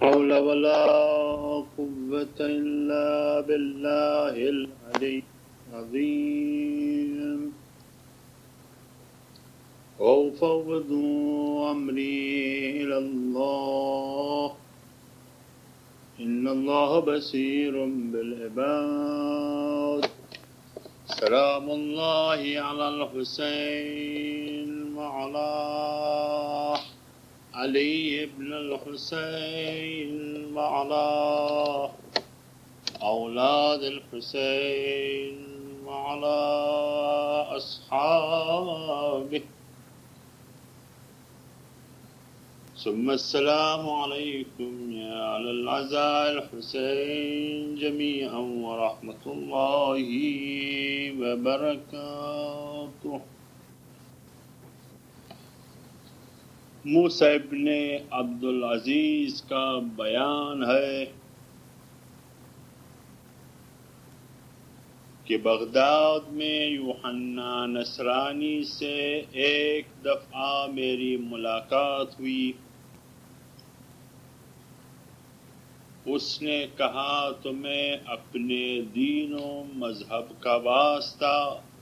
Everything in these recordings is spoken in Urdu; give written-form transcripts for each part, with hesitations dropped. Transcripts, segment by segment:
حول ولا قوة إلا بالله العلي العظيم وأفوض أمري إلى الله إن الله بصير بالعباد سلام الله على الحسين وعلى علي بن الحسين وعلى أولاد الحسين وعلى أصحابه ثم السلام عليكم يا أهل العزاء الحسين جميعا ورحمة الله وبركاته. موسیٰ ابن عبد العزیز کا بیان ہے کہ بغداد میں یوحنا نصرانی سے ایک دفعہ میری ملاقات ہوئی. اس نے کہا تمہیں اپنے دین و مذہب کا واسطہ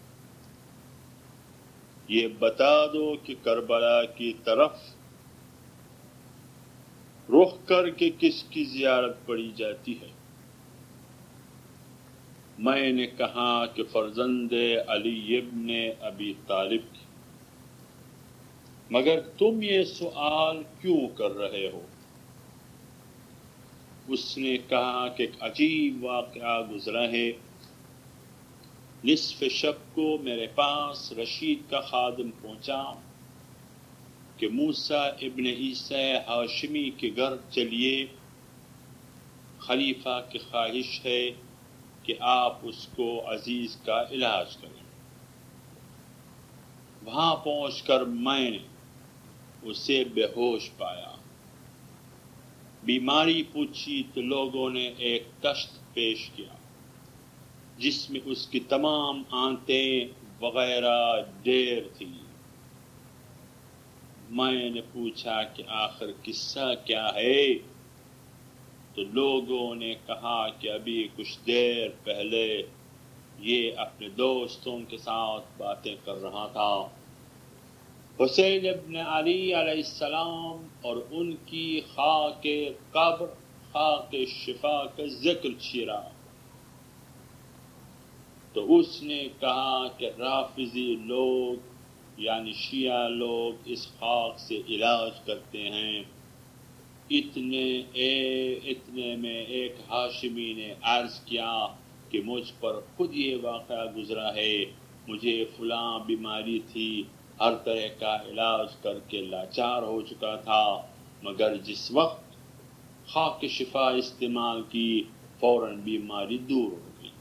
یہ بتا دو کہ کربلا کی طرف رخ کر کے کس کی زیارت پڑی جاتی ہے. میں نے کہا کہ فرزند علی ابن ابی طالب کی. مگر تم یہ سوال کیوں کر رہے ہو؟ اس نے کہا کہ ایک عجیب واقعہ گزرا ہے. نصف شب کو میرے پاس رشید کا خادم پہنچا کہ موسیٰ ابن عیسیٰ ہاشمی کے گھر چلیے، خلیفہ کی خواہش ہے کہ آپ اس کو عزیز کا علاج کریں. وہاں پہنچ کر میں نے اسے بے ہوش پایا. بیماری پوچھی تو لوگوں نے ایک کشت پیش کیا جس میں اس کی تمام آنتیں وغیرہ ڈیر تھی. میں نے پوچھا کہ آخر قصہ کیا ہے؟ تو لوگوں نے کہا کہ ابھی کچھ دیر پہلے یہ اپنے دوستوں کے ساتھ باتیں کر رہا تھا. حسین ابن علی علیہ السلام اور ان کی خاک قبر، خاک شفا کا ذکر چھیڑا. تو اس نے کہا کہ رافضی لوگ یعنی شیعہ لوگ اس خاک سے علاج کرتے ہیں. اتنے میں ایک ہاشمی نے عرض کیا کہ مجھ پر خود یہ واقعہ گزرا ہے. مجھے فلاں بیماری تھی، ہر طرح کا علاج کر کے لاچار ہو چکا تھا، مگر جس وقت خاک شفا استعمال کی فوراً بیماری دور ہو گئی.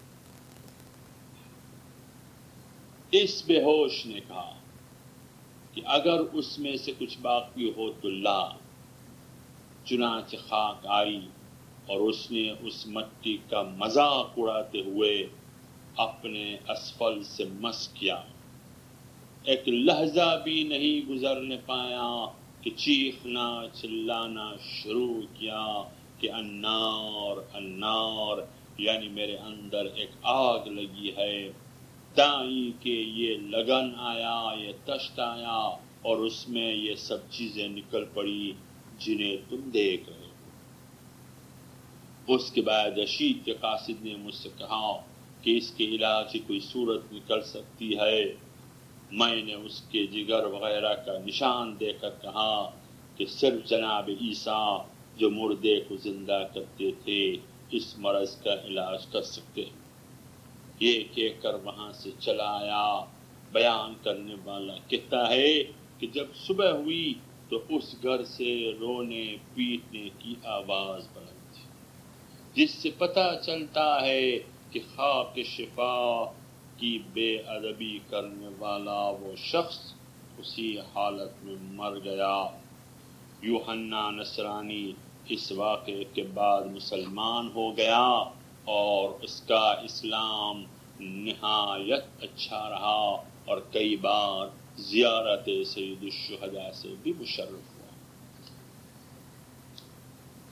اس بے ہوش نے کہا کہ اگر اس میں سے کچھ باقی ہو تو لا. چنانچہ خاک آئی اور اس نے اس مٹی کا مذاق اڑاتے ہوئے اپنے اسفل سے مس کیا. ایک لحظہ بھی نہیں گزرنے پایا کہ چیخنا چلانا شروع کیا کہ النار النار، یعنی میرے اندر ایک آگ لگی ہے. دائیں کہ یہ لگن آیا، یہ تشت آیا اور اس میں یہ سب چیزیں نکل پڑی جنہیں تم دیکھ رہے ہو. اس کے بعد رشید کے قاصد نے مجھ سے کہا کہ اس کے علاج کی کوئی صورت نکل سکتی ہے. میں نے اس کے جگر وغیرہ کا نشان دے کر کہا کہ صرف جناب عیسیٰ جو مردے کو زندہ کرتے تھے اس مرض کا علاج کر سکتے ہیں. یہ کہہ کر وہاں سے چلا آیا. بیان کرنے والا کہتا ہے کہ جب صبح ہوئی تو اس گھر سے رونے پیٹنے کی آواز بلند تھی، جس سے پتہ چلتا ہے کہ خاک شفا کی بے ادبی کرنے والا وہ شخص اسی حالت میں مر گیا. یوحنا نصرانی اس واقعے کے بعد مسلمان ہو گیا اور اس کا اسلام نہایت اچھا رہا اور کئی بار زیارت سید الشہداء سے بھی مشرف ہوا.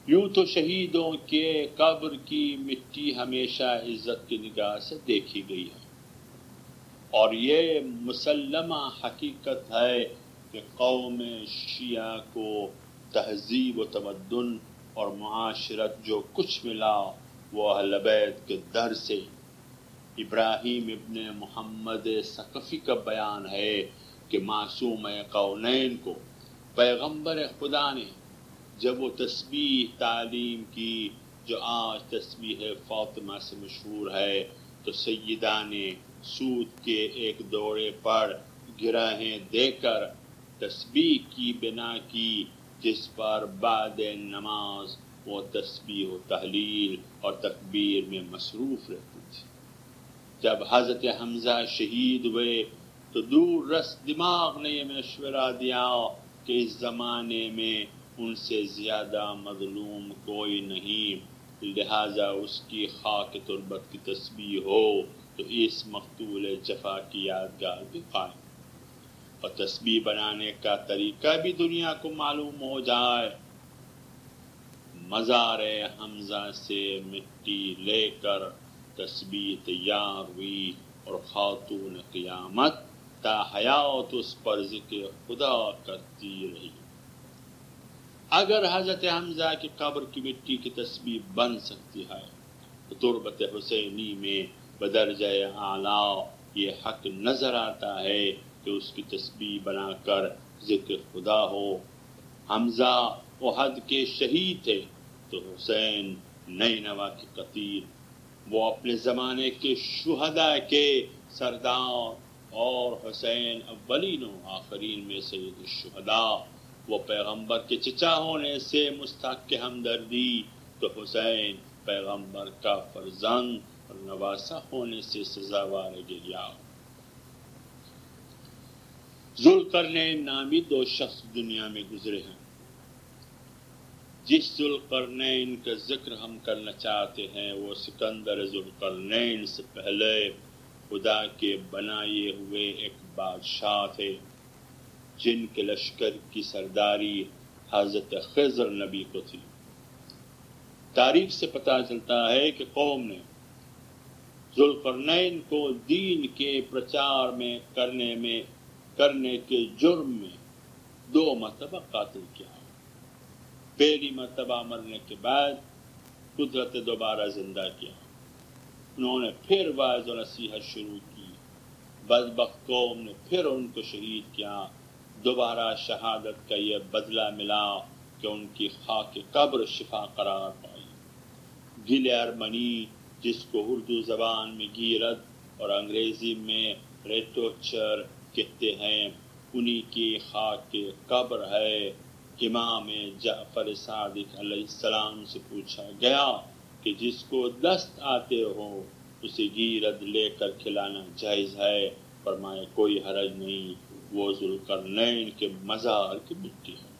یوں تو شہیدوں کے قبر کی مٹی ہمیشہ عزت کی نگاہ سے دیکھی گئی ہے، اور یہ مسلمہ حقیقت ہے کہ قوم شیعہ کو تہذیب و تمدن اور معاشرت جو کچھ ملا وہ اہل بیت کے در سے۔ ابراہیم ابن محمد ثقفی کا بیان ہے کہ معصوم کونین کو پیغمبر خدا نے جب وہ تسبیح تعلیم کی جو آج تسبیح فاطمہ سے مشہور ہے، تو سیدہ نے سود کے ایک دورے پر گرہیں دے کر تسبیح کی بنا کی، جس پر بعد نماز وہ تسبیح و تحلیل اور تکبیر میں مصروف رہتی تھی۔ جب حضرت حمزہ شہید ہوئے تو دور رس دماغ نے یہ مشورہ دیا کہ اس زمانے میں ان سے زیادہ مظلوم کوئی نہیں، لہٰذا اس کی خاک تربت کی تسبیح ہو تو اس مقتول جفا کی یادگار بھی قائم، اور تسبیح بنانے کا طریقہ بھی دنیا کو معلوم ہو جائے۔ مزار حمزہ سے مٹی لے کر تسبیح تیار ہوئی اور خاتون قیامت تا حیات اس پر ذکر خدا کرتی رہی۔ اگر حضرت حمزہ کی قبر کی مٹی کی تسبیح بن سکتی ہے تو تربت حسینی میں بدرجہ اعلیٰ یہ حق نظر آتا ہے کہ اس کی تسبیح بنا کر ذکر خدا ہو۔ حمزہ احد کے شہید تھے تو حسین نینوا کے قتیل، وہ اپنے زمانے کے شہداء کے سردار، اور حسین اولین و آخرین میں سید الشہداء، وہ پیغمبر کے چچا ہونے سے مستحق ہمدردی تو حسین پیغمبر کا فرزند اور نواسا ہونے سے سزاوار گریا۔ ذوالقرنین نامی دو شخص دنیا میں گزرے ہیں۔ جس ذوالقرنین کا ذکر ہم کرنا چاہتے ہیں وہ سکندر ذوالقرنین سے پہلے خدا کے بنائے ہوئے ایک بادشاہ تھے، جن کے لشکر کی سرداری حضرت خضر نبی کو تھی۔ تاریخ سے پتہ چلتا ہے کہ قوم نے ذوالقرنین کو دین کے پرچار میں کرنے کے جرم میں 2 مرتبہ قاتل کیا۔ پہلی مرتبہ مرنے کے بعد قدرت دوبارہ زندہ کیا، انہوں نے پھر واعظ و نصیحت شروع کی، بدبخت قوم نے پھر ان کو شہید کیا۔ دوبارہ شہادت کا یہ بدلہ ملا کہ ان کی خاک قبر شفا قرار پائی۔ گل ارمنی، جس کو اردو زبان میں گیرد اور انگریزی میں ریٹوچر کہتے ہیں، انہی کی خاک قبر ہے۔ امام جعفر صادق علیہ السلام سے پوچھا گیا کہ جس کو دست آتے ہو اسے گیرد لے کر کھلانا جائز ہے؟ فرمایا کوئی حرج نہیں، وہ ذوالقرنین کے مزار کی مٹی ہے۔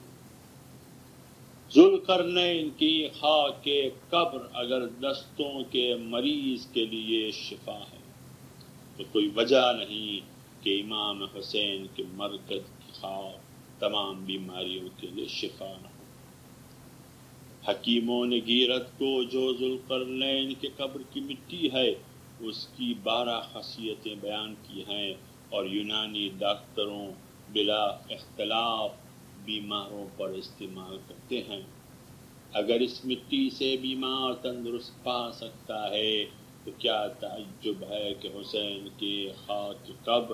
ذوالقرنین کی خاک قبر اگر دستوں کے مریض کے لیے شفا ہے تو کوئی وجہ نہیں کہ امام حسین کے مرکز کی خاک تمام بیماریوں کے لیے شفا نہ ہو۔ حکیموں نے گیرت کو جو ذوالقرنین کے قبر کی مٹی ہے اس کی 12 خاصیتیں بیان کی ہیں، اور یونانی ڈاکٹروں بلا اختلاف بیماروں پر استعمال کرتے ہیں۔ اگر اس مٹی سے بیمار تندرست پا سکتا ہے تو کیا تعجب ہے کہ حسین کے خاک قبر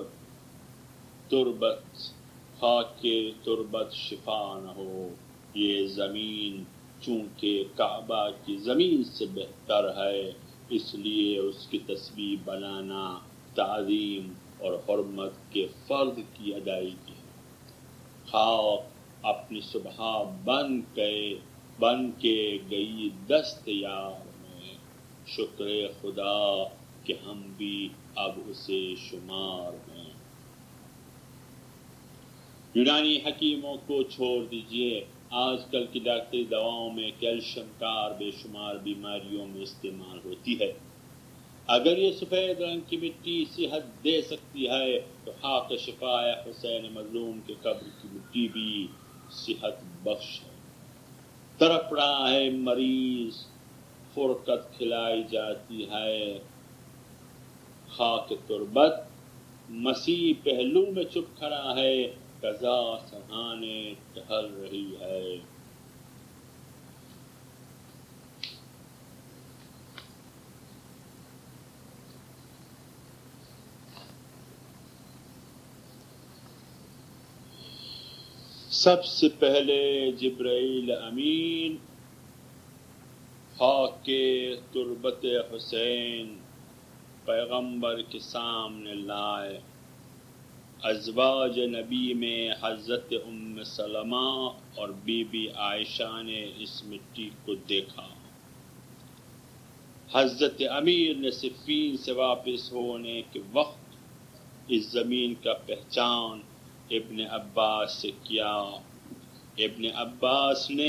تربت شفا نہ ہو۔ یہ زمین چونکہ کعبہ کی زمین سے بہتر ہے، اس لیے اس کی تسبیح بنانا تعظیم اور حرمت کے فرض کی ادائیگی ہے۔ خاک اپنی صبح بن کے گئی دست یار میں، شکر خدا کہ ہم بھی اب اسے شمار میں۔ یونانی حکیموں کو چھوڑ دیجئے، آج کل کی ڈاکٹری دواؤں میں کیلشیم کار بے شمار بیماریوں میں استعمال ہوتی ہے۔ اگر یہ سفید رنگ کی مٹی صحت دے سکتی ہے تو خاک شفاء حسین مظلوم کے قبر کی مٹی بھی صحت بخش ہے۔ تڑپ رہا ہے مریض، فرقت کھلائی جاتی ہے، خاک تربت مسیح پہلو میں چپ کھڑا ہے، قضا سہانے ٹہل رہی ہے۔ سب سے پہلے جبرائیل امین خاک کے تربت حسین پیغمبر کے سامنے لائے۔ ازواج نبی میں حضرت ام سلمہ اور بی بی عائشہ نے اس مٹی کو دیکھا۔ حضرت امیر نے صفین سے واپس ہونے کے وقت اس زمین کا پہچان ابن عباس سے کیا۔ ابن عباس نے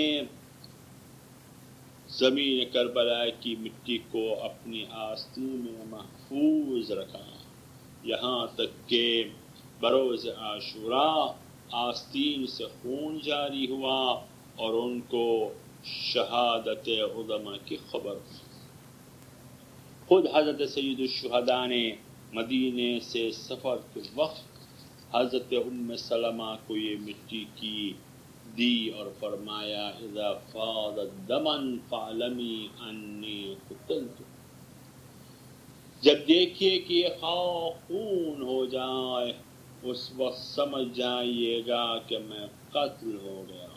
زمین کربلا کی مٹی کو اپنی آستین میں محفوظ رکھا، یہاں تک کہ بروز عاشوراء آستین سے خون جاری ہوا اور ان کو شہادت عظمی کی خبر ہوئی۔ خود حضرت سید الشہداء نے مدینے سے سفر کے وقت حضرت ام سلمہ کو یہ مٹی کی دی اور فرمایا اذا فاضت دما فاعلمی انی قتلت، جب دیکھیے کہ یہ خاک خون ہو جائے اس وقت سمجھ جائیے گا کہ میں قتل ہو گیا۔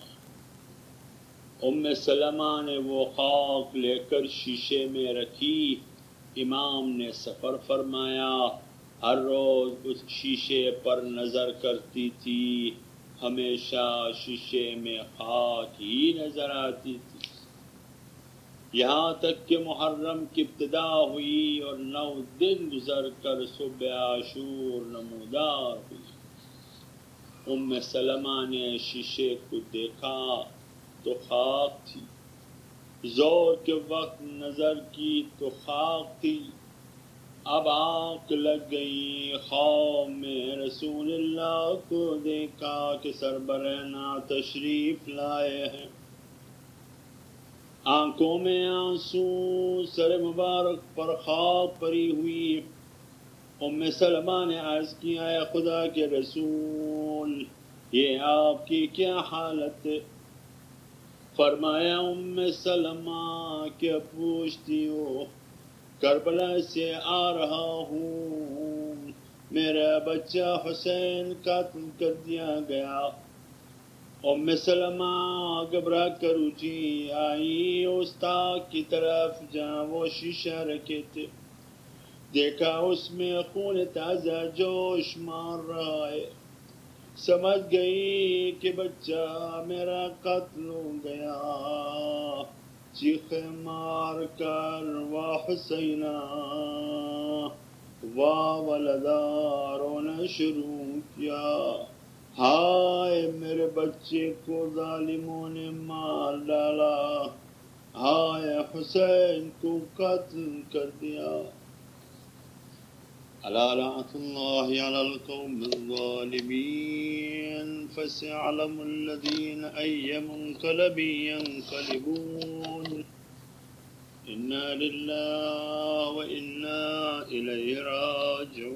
ام سلمہ نے وہ خاک لے کر شیشے میں رکھی۔ امام نے سفر فرمایا، ہر روز اس شیشے پر نظر کرتی تھی، ہمیشہ شیشے میں خاک ہی نظر آتی تھی، یہاں تک کہ محرم کی ابتدا ہوئی اور 9 دن گزر کر صبح عاشور نمودار ہوئی۔ ام سلمہ نے شیشے کو دیکھا تو خاک تھی، زور کے وقت نظر کی تو خاک تھی، اب آنکھ لگ گئی، خواب میں رسول اللہ کو دیکھا کہ سربرہنہ تشریف لائے ہیں، آنکھوں میں آنسو، سر مبارک پر خاک پڑی ہوئی۔ ام سلمہ نے عرض کیا، اے خدا کے رسول، یہ آپ کی کیا حالت ہے؟ فرمایا ام سلمہ کیا پوچھتی ہو، کربلا سے آ رہا ہوں، میرا بچہ حسین قتل کر دیا گیا۔ ام سلمہ گھبرا کر اٹھی، آئی استاد کی طرف جہاں وہ شیشہ رکھے تھے، دیکھا اس میں خون تازہ جوش مار رہا ہے، سمجھ گئی کہ بچہ میرا قتل ہو گیا، چیخیں مار کر وا حسینہ وا ولدا رونا شروع کیا، ہائے میرے بچے کو ظالموں نے مار ڈالا، ہائے حسین کو قتل کر دیا۔ الا لعنۃ اللہ علی القوم الظالمین فسيعلم الذین ای منقلب ینقلبون انا للہ وانا الیہ راجعون۔